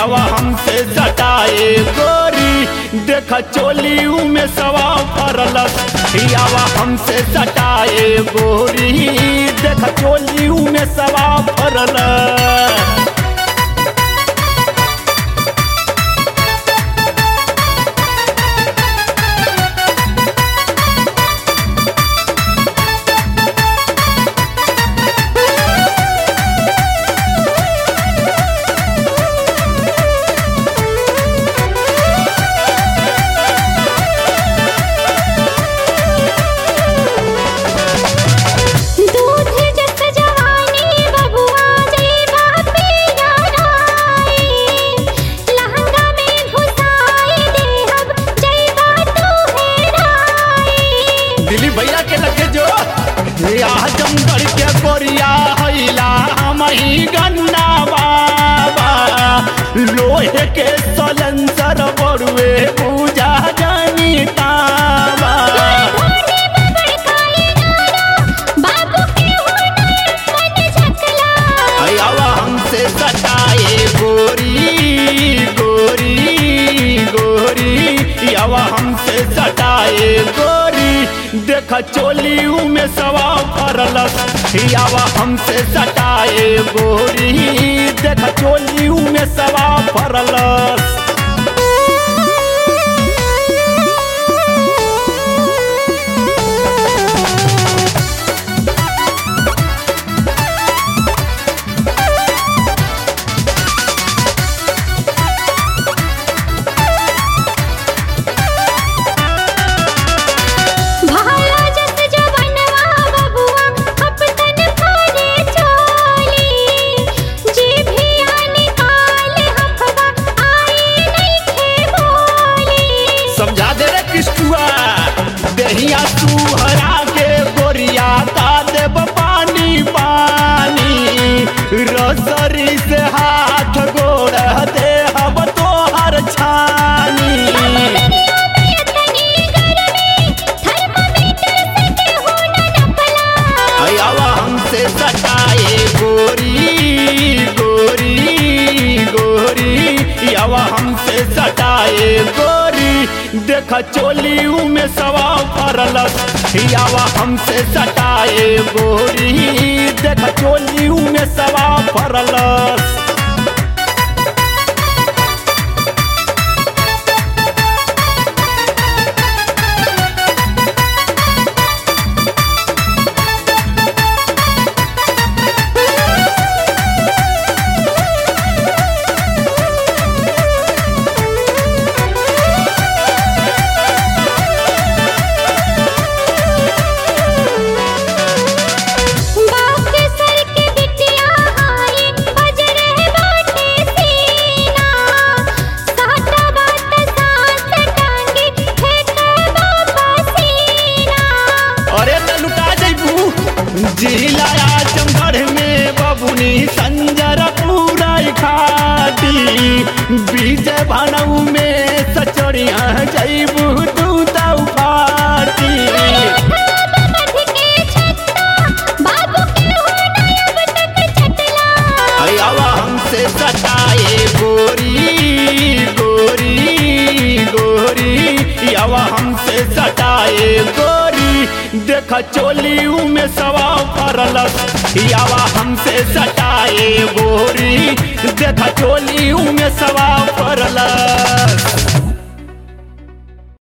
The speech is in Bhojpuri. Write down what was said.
यावा हमसे सटाए गोरी देखा चोली में सवा फरलस यावा हमसे सटाए गोरी देखा चोली में सवा फरलस। भैया के लगे जो आजमगढ़ के कोरिया हैला मही गन्ना बाबा लोहे के सलेंसर बड़ुए पूजा जानी ताबा यावा हमसे सटाए गोरी गोरी गोरी यावा हमसे सटाए गोरी देखा चोली में सवा फरलस यावा हमसे सटाए गोरी देखा चोली में सवा फरलस। समझा दे रे किस्तुआ दहिया सुहरा के गोरिया का देव पानी पानी रसरी से हाथ गोड़ दे हम तो हर छानी यावा हमसे सटाए गोरी गोरी गोरी यावा हमसे सटाए गोरी देखा चोली में सवा फरलस यावा हमसे सटाए गोरी देखा चोली में सवा फरलस। जिला आजमगढ़ में बबुनी संजर पूरा खाटी विजय भानऊ में सचड़िया जैबू दूता फाटी यावा हमसे सटाए गोरी गोरी गोरी यावा हमसे सटाए गोरी देखा चोली में सवा फरलस यावा हमसे सटाए गोरी देखा चोली में सवा फरलस।